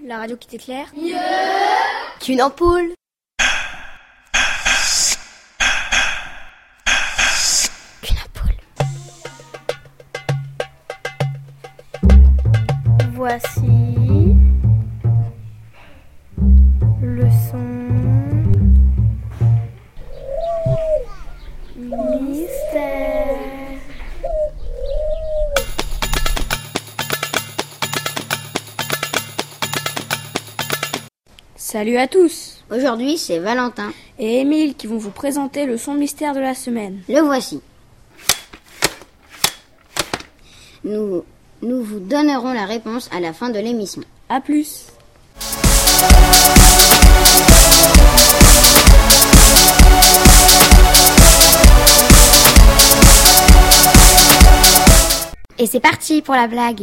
la radio qui t'éclaire. Qu'une ampoule. Qu'une ampoule. Voici le son mystère. Salut à tous. Aujourd'hui, c'est Valentin. Et Émile qui vont vous présenter le son mystère de la semaine. Le voici. Nous vous donnerons la réponse à la fin de l'émission. A plus. Et c'est parti pour la blague.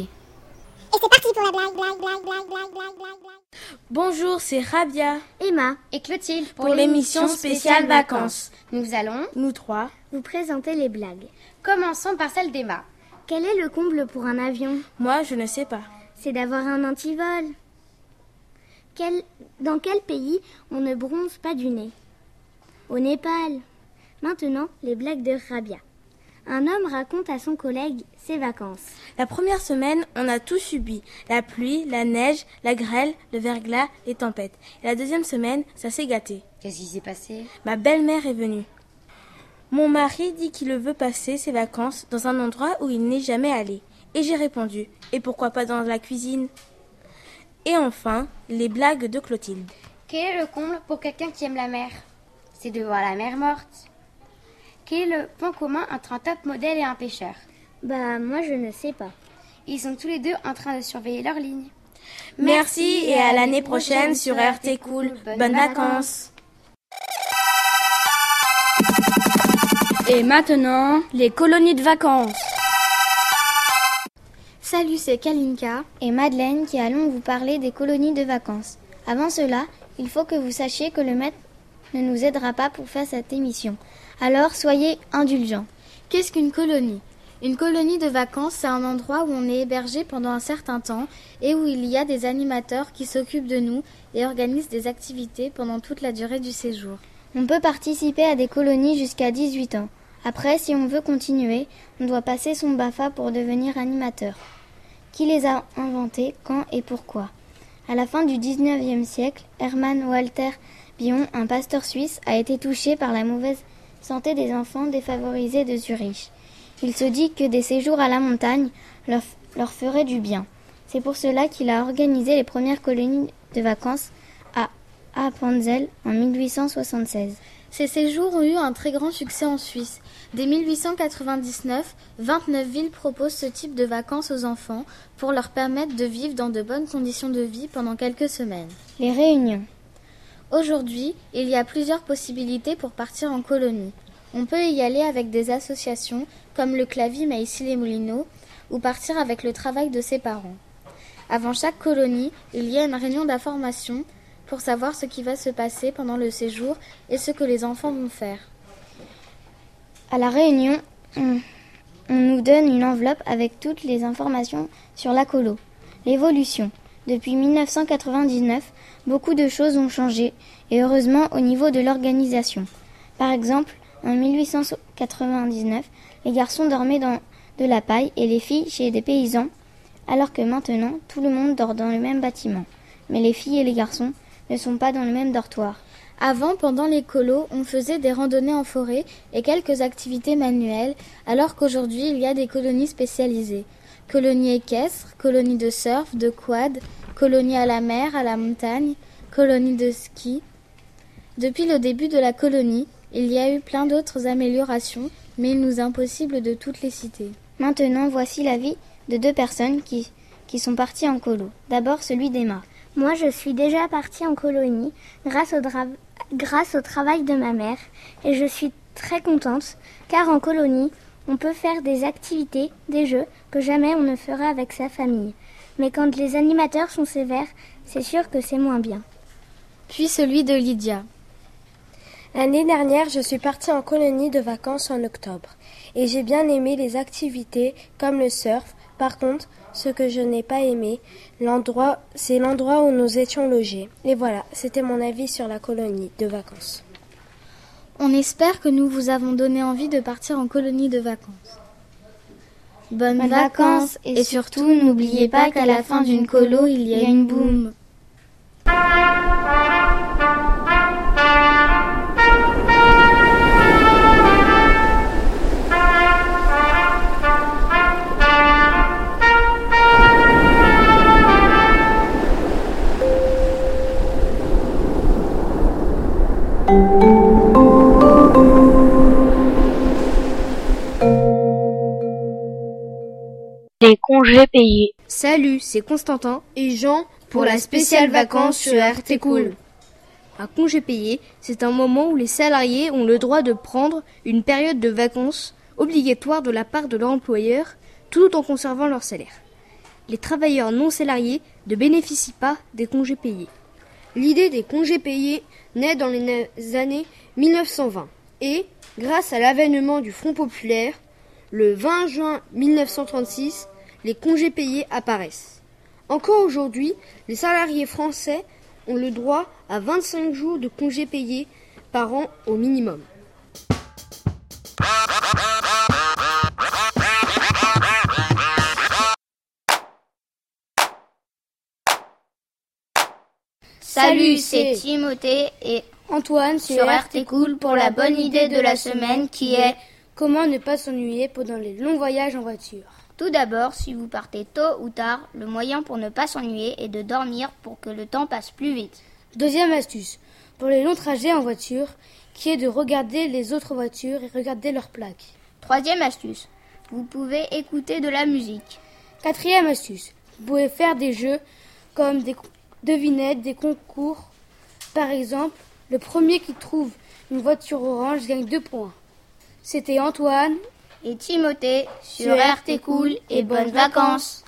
Bonjour, c'est Rabia Emma et Clotilde pour l'émission spéciale vacances. Nous allons Nous trois. Vous présentez les blagues. commençons par celle d'Emma. Quel est le comble pour un avion? Moi, je ne sais pas. C'est d'avoir un antivol. Dans quel pays on ne bronze pas du nez? Au Népal. Maintenant, les blagues de Rabia. Un homme raconte à son collègue ses vacances. La première semaine, on a tout subi. La pluie, la neige, la grêle, le verglas, les tempêtes. Et la deuxième semaine, ça s'est gâté. Qu'est-ce qui s'est passé? Ma belle-mère est venue. Mon mari dit qu'il veut passer ses vacances dans un endroit où il n'est jamais allé. Et j'ai répondu, et pourquoi pas dans la cuisine? Et enfin, les blagues de Clotilde. Quel est le comble pour quelqu'un qui aime la mer? C'est de voir la mer morte. Quel est le point commun entre un top modèle et un pêcheur? Bah, moi je ne sais pas. Ils sont tous les deux en train de surveiller leur ligne. Merci et à l'année prochaine sur RT Cool. Bonnes vacances. Et maintenant, les colonies de vacances. Salut, c'est Kalinka et Madeleine qui allons vous parler des colonies de vacances. Avant cela, il faut que vous sachiez que le maître ne nous aidera pas pour faire cette émission. Alors, soyez indulgents. Qu'est-ce qu'une colonie? Une colonie de vacances, c'est un endroit où on est hébergé pendant un certain temps et où il y a des animateurs qui s'occupent de nous et organisent des activités pendant toute la durée du séjour. On peut participer à des colonies jusqu'à 18 ans. Après, si on veut continuer, on doit passer son BAFA pour devenir animateur. Qui les a inventés, quand et pourquoi? À la fin du 19e siècle, Hermann Walter Bion, un pasteur suisse, a été touché par la mauvaise santé des enfants défavorisés de Zurich. Il se dit que des séjours à la montagne leur feraient du bien. C'est pour cela qu'il a organisé les premières colonies de vacances à Appenzell en 1876. Ces séjours ont eu un très grand succès en Suisse. Dès 1899, 29 villes proposent ce type de vacances aux enfants pour leur permettre de vivre dans de bonnes conditions de vie pendant quelques semaines. Les réunions. Aujourd'hui, il y a plusieurs possibilités pour partir en colonie. On peut y aller avec des associations comme le Clavim à Issy-les-Moulineaux ou partir avec le travail de ses parents. Avant chaque colonie, il y a une réunion d'information pour savoir ce qui va se passer pendant le séjour et ce que les enfants vont faire. À la réunion, on nous donne une enveloppe avec toutes les informations sur la colo. L'évolution. Depuis 1999, beaucoup de choses ont changé, et heureusement au niveau de l'organisation. Par exemple, en 1899, les garçons dormaient dans de la paille et les filles chez des paysans, alors que maintenant, tout le monde dort dans le même bâtiment. Mais les filles et les garçons ne sont pas dans le même dortoir. Avant, pendant les colos, on faisait des randonnées en forêt et quelques activités manuelles, alors qu'aujourd'hui, il y a des colonies spécialisées. Colonies équestres, colonies de surf, de quad, colonies à la mer, à la montagne, colonies de ski. Depuis le début de la colonie, il y a eu plein d'autres améliorations, mais il nous est impossible de toutes les citer. Maintenant, voici l'avis de deux personnes qui sont parties en colo. D'abord, celui d'Emma. Moi, je suis déjà partie en colonie grâce au travail de ma mère et je suis très contente car en colonie, on peut faire des activités, des jeux que jamais on ne fera avec sa famille. Mais quand les animateurs sont sévères, c'est sûr que c'est moins bien. Puis celui de Lydia. L'année dernière, je suis partie en colonie de vacances en octobre et j'ai bien aimé les activités comme le surf. Par contre, Ce que je n'ai pas aimé, c'est l'endroit où nous étions logés. Et voilà, c'était mon avis sur la colonie de vacances. On espère que nous vous avons donné envie de partir en colonie de vacances. Bonnes vacances et surtout n'oubliez pas qu'à la fin d'une colo, il y a une boum. Les congés payés. Salut, c'est Constantin et Jean pour la spéciale vacances sur RT Cool. Un congé payé, c'est un moment où les salariés ont le droit de prendre une période de vacances obligatoire de la part de leur employeur tout en conservant leur salaire. Les travailleurs non salariés ne bénéficient pas des congés payés. L'idée des congés payés naît dans les années 1920 et, grâce à l'avènement du Front populaire, le 20 juin 1936, les congés payés apparaissent. Encore aujourd'hui, les salariés français ont le droit à 25 jours de congés payés par an au minimum. Salut, c'est Timothée et Antoine sur RT Cool pour la bonne idée de la semaine qui est comment ne pas s'ennuyer pendant les longs voyages en voiture. Tout d'abord, si vous partez tôt ou tard, le moyen pour ne pas s'ennuyer est de dormir pour que le temps passe plus vite. Deuxième astuce, pour les longs trajets en voiture, qui est de regarder les autres voitures et regarder leurs plaques. Troisième astuce, vous pouvez écouter de la musique. Quatrième astuce, vous pouvez faire des jeux comme des devinettes, des concours. Par exemple, le premier qui trouve une voiture orange gagne 2 points. C'était Antoine et Timothée sur RT Cool et bonnes vacances.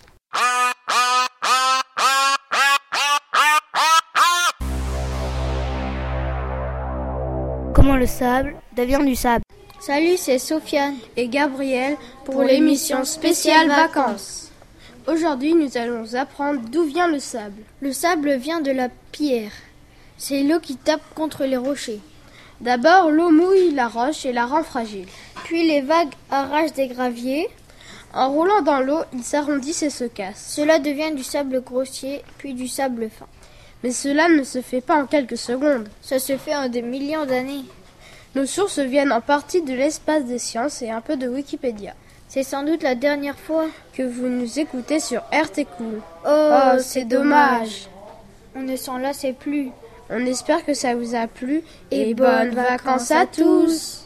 Comment le sable devient du sable. Salut, c'est Sofiane et Gabriel pour l'émission spéciale vacances. Aujourd'hui, nous allons apprendre d'où vient le sable. Le sable vient de la pierre. C'est l'eau qui tape contre les rochers. D'abord, l'eau mouille la roche et la rend fragile. Puis les vagues arrachent des graviers. En roulant dans l'eau, ils s'arrondissent et se cassent. Cela devient du sable grossier, puis du sable fin. Mais cela ne se fait pas en quelques secondes. Ça se fait en des millions d'années. Nos sources viennent en partie de l'espace des sciences et un peu de Wikipédia. C'est sans doute la dernière fois que vous nous écoutez sur RT Cool. Oh, c'est dommage. On ne s'en lassait plus. On espère que ça vous a plu et bonnes vacances à tous.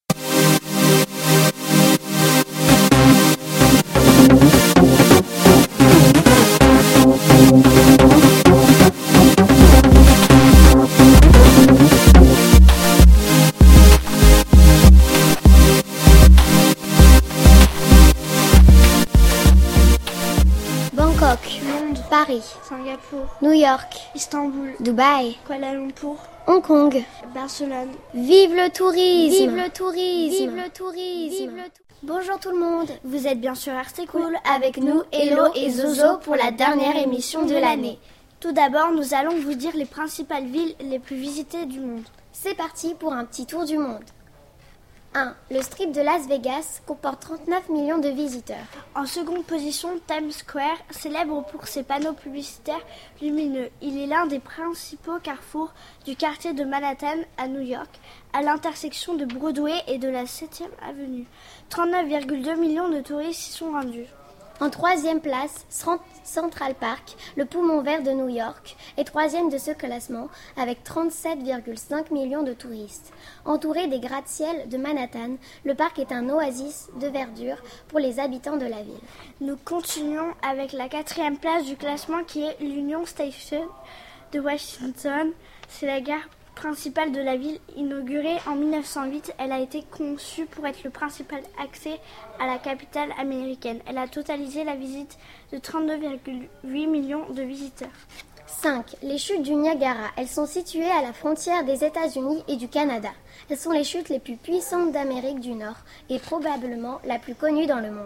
Bangkok, Londres, Paris, Singapour, New York, Istanbul, Dubaï, Kuala Lumpur, Hong Kong, Barcelone. Vive le tourisme! Vive le tourisme! Vive le tourisme! Bonjour tout le monde, vous êtes bien sur RT Cool avec nous, Hello et Zozo pour la dernière émission de l'année. Tout d'abord, nous allons vous dire les principales villes les plus visitées du monde. C'est parti pour un petit tour du monde. 1. Le strip de Las Vegas comporte 39 millions de visiteurs. En seconde position, Times Square, célèbre pour ses panneaux publicitaires lumineux. Il est l'un des principaux carrefours du quartier de Manhattan à New York, à l'intersection de Broadway et de la 7e avenue. 39,2 millions de touristes y sont rendus. En troisième place, Central Park, le poumon vert de New York, est troisième de ce classement avec 37,5 millions de touristes. Entouré des gratte-ciel de Manhattan, le parc est un oasis de verdure pour les habitants de la ville. Nous continuons avec la 4e place du classement qui est l'Union Station de Washington. C'est la gare principale de la ville. Inaugurée en 1908, elle a été conçue pour être le principal accès à la capitale américaine. Elle a totalisé la visite de 32,8 millions de visiteurs. 5. Les chutes du Niagara. Elles sont situées à la frontière des États-Unis et du Canada. Elles sont les chutes les plus puissantes d'Amérique du Nord et probablement la plus connue dans le monde.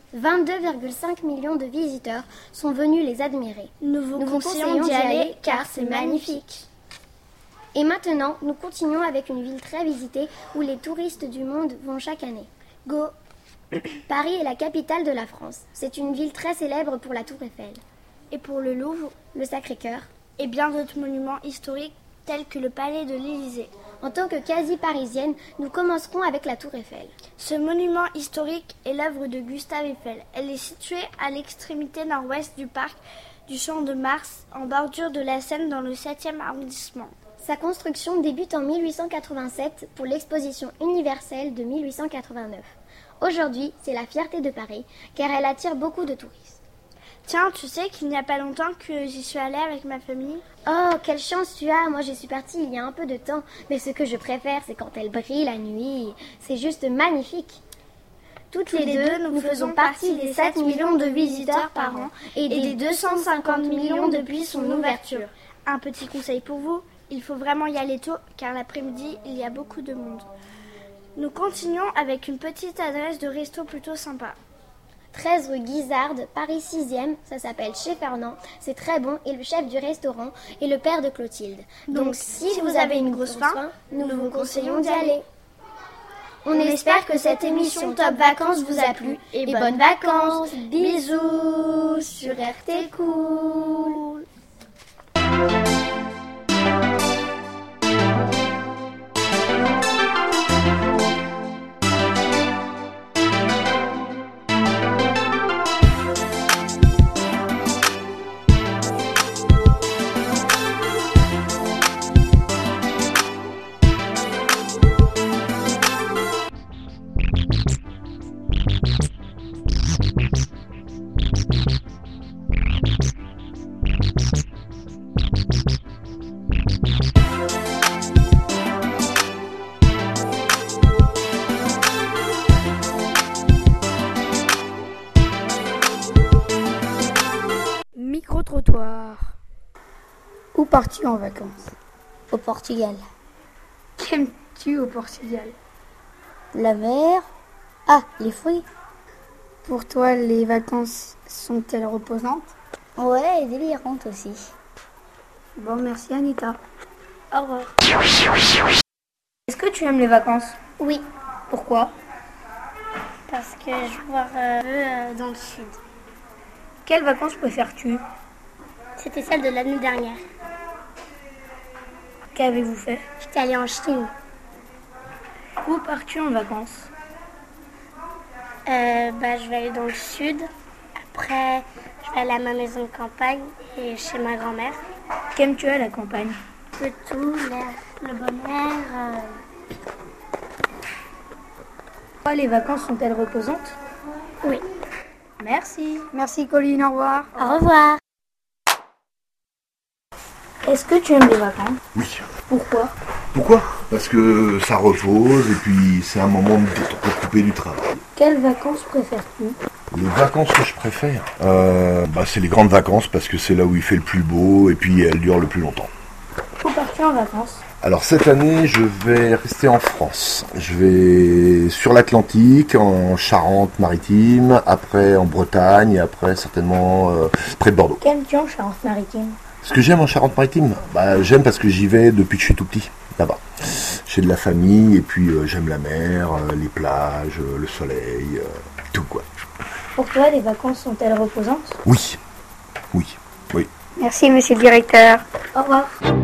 22,5 millions de visiteurs sont venus les admirer. Nous vous conseillons d'y aller car c'est magnifique. Et maintenant, nous continuons avec une ville très visitée où les touristes du monde vont chaque année. Go! Paris est la capitale de la France. C'est une ville très célèbre pour la Tour Eiffel. Et pour le Louvre, le Sacré-Cœur et bien d'autres monuments historiques tels que le palais de l'Élysée. En tant que quasi-parisienne, nous commencerons avec la Tour Eiffel. Ce monument historique est l'œuvre de Gustave Eiffel. Elle est située à l'extrémité nord-ouest du parc du Champ de Mars, en bordure de la Seine dans le 7e arrondissement. Sa construction débute en 1887 pour l'exposition universelle de 1889. Aujourd'hui, c'est la fierté de Paris, car elle attire beaucoup de touristes. Tiens, tu sais qu'il n'y a pas longtemps que j'y suis allée avec ma famille. Oh, quelle chance tu as! Moi, j'y suis partie il y a un peu de temps. Mais ce que je préfère, c'est quand elle brille la nuit. C'est juste magnifique. Toutes les deux, nous faisons partie des 7 millions de visiteurs par an et des 250 millions depuis son ouverture. Un petit conseil pour vous, il faut vraiment y aller tôt, car l'après-midi, il y a beaucoup de monde. Nous continuons avec une petite adresse de resto plutôt sympa. 13 rue Guizarde, Paris 6e, ça s'appelle Chez Fernand, c'est très bon et le chef du restaurant est le père de Clotilde. Donc si vous avez une grosse faim, nous vous conseillons d'y aller. On espère que cette émission Top Vacances vous a plu et bonnes vacances. Bisous sur RT Cool. Micro-trottoir. Où pars-tu en vacances? Au Portugal. Qu'aimes-tu au Portugal? La mer. Ah, les fruits. Pour toi, les vacances sont-elles reposantes? Ouais, et délirantes aussi. Bon, merci Anita. Au revoir. Est-ce que tu aimes les vacances? Oui, Pourquoi? parce que je pars dans le sud. Quelles vacances préfères-tu? C'était celle de l'année dernière. Qu'avez-vous fait? J'étais allée en Chine. Où pars-tu en vacances? Je vais aller dans le sud. Après, je vais aller à ma maison de campagne et chez ma grand-mère. Qu'aimes-tu à la campagne? Le tout, l'air, le bon air. Pourquoi les vacances sont-elles reposantes? Oui. Merci. Merci Colline, au revoir. Au revoir. Est-ce que tu aimes les vacances? Oui. Pourquoi? Pourquoi? Parce que ça repose et puis c'est un moment pour couper du travail. Quelles vacances préfères-tu? Les vacances que je préfère, c'est les grandes vacances parce que c'est là où il fait le plus beau et puis elles durent le plus longtemps. Où pars-tu en vacances? Alors cette année, je vais rester en France. Je vais sur l'Atlantique, en Charente-Maritime, après en Bretagne, et après certainement près de Bordeaux. Qu'aimes-tu en Charente-Maritime? Ce que j'aime en Charente-Maritime, j'aime parce que j'y vais depuis que je suis tout petit, là-bas. J'ai de la famille et puis j'aime la mer, les plages, le soleil, tout quoi. Pour toi, les vacances sont-elles reposantes? Oui, oui, oui. Merci monsieur le directeur. Au revoir.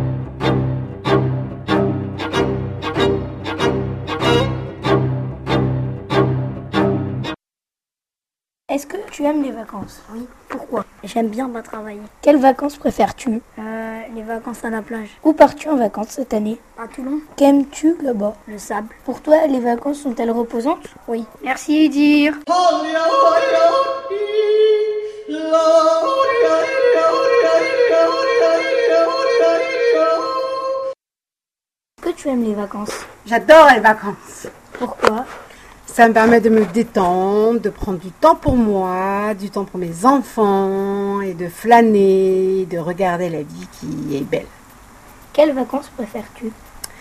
Est-ce que tu aimes les vacances? Oui. Pourquoi? J'aime bien travailler. Quelles vacances préfères-tu? Les vacances à la plage. Où pars-tu en vacances cette année? À Toulon. Qu'aimes-tu là-bas? Le sable. Pour toi, les vacances sont-elles reposantes? Oui. Merci Edir. Est-ce que tu aimes les vacances? J'adore les vacances. Pourquoi? Ça me permet de me détendre, de prendre du temps pour moi, du temps pour mes enfants et de flâner, de regarder la vie qui est belle. Quelles vacances préfères-tu?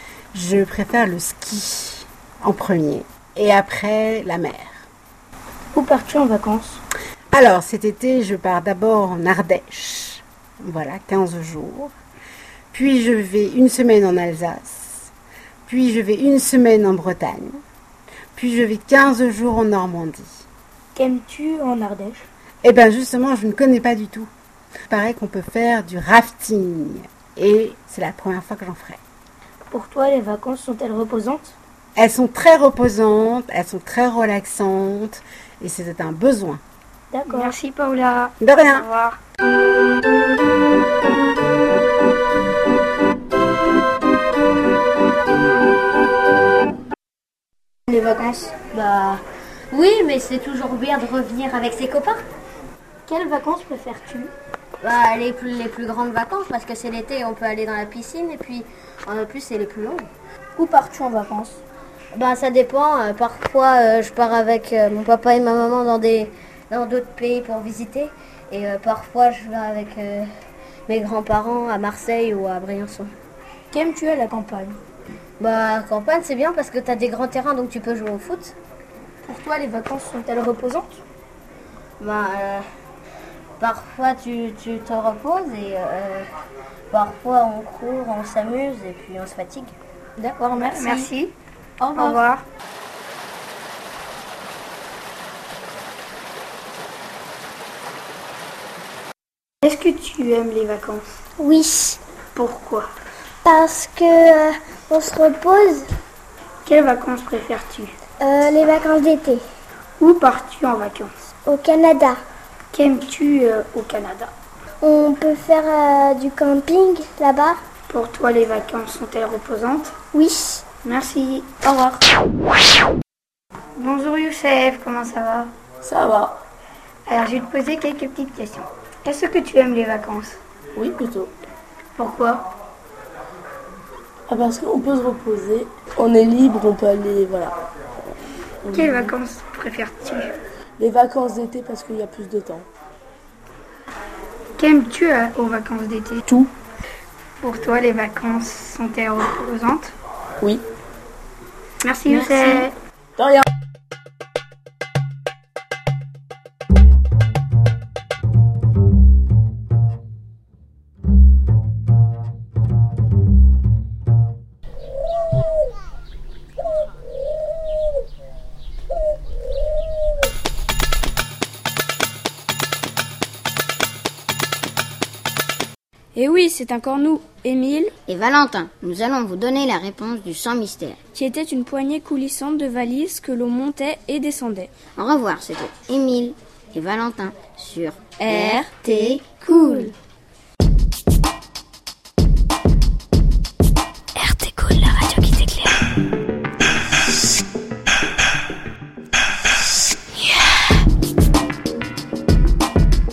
Je préfère le ski en premier et après la mer. Où pars-tu en vacances? Alors, cet été, je pars d'abord en Ardèche. Voilà, 15 jours. Puis je vais une semaine en Alsace. Puis je vais une semaine en Bretagne. Puis je vais 15 jours en Normandie. Qu'aimes-tu en Ardèche? Eh bien, justement, je ne connais pas du tout. Il paraît qu'on peut faire du rafting. Et c'est la première fois que j'en ferai. Pour toi, les vacances sont-elles reposantes? Elles sont très reposantes, elles sont très relaxantes. Et c'est un besoin. D'accord. Merci Paola. De rien. Au revoir. Les vacances? Bah oui, mais c'est toujours bien de revenir avec ses copains. Quelles vacances préfères-tu? Bah les plus grandes vacances parce que c'est l'été, on peut aller dans la piscine et puis en plus c'est les plus longues. Où pars-tu en vacances? Bah ça dépend. Parfois je pars avec mon papa et ma maman dans d'autres pays pour visiter et parfois je vais avec mes grands-parents à Marseille ou à Briançon. Qu'aimes-tu à la campagne? Bah campagne c'est bien parce que t'as des grands terrains donc tu peux jouer au foot. Pour toi, les vacances sont-elles reposantes? Bah parfois tu te reposes et parfois on court, on s'amuse et puis on se fatigue. D'accord, merci. Merci. Au revoir. Au revoir. Est-ce que tu aimes les vacances? Oui, Pourquoi? parce que on se repose. Quelles vacances préfères-tu? Les vacances d'été. Où pars-tu en vacances? Au Canada. Qu'aimes-tu au Canada? On peut faire du camping là-bas. Pour toi, les vacances sont-elles reposantes? Oui. Merci. Au revoir. Bonjour Youssef, comment ça va? Ça va. Alors, je vais te poser quelques petites questions. Est-ce que tu aimes les vacances? Oui, plutôt. Pourquoi? Parce qu'on peut se reposer, on est libre, on peut aller, voilà. Quelles vacances préfères-tu? Les vacances d'été parce qu'il y a plus de temps. Qu'aimes-tu aux vacances d'été? Tout. Pour toi, les vacances sont-elles reposantes? Oui. Merci Youssef. De rien. Et oui, c'est encore nous, Émile et Valentin. Nous allons vous donner la réponse du sans mystère. qui était une poignée coulissante de valises que l'on montait et descendait. Au revoir, c'était Émile et Valentin sur RT Cool. RT Cool, la radio qui t'éclaire.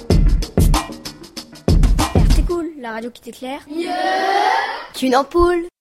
RT Cool, la radio qui t'éclaire. Une ampoule.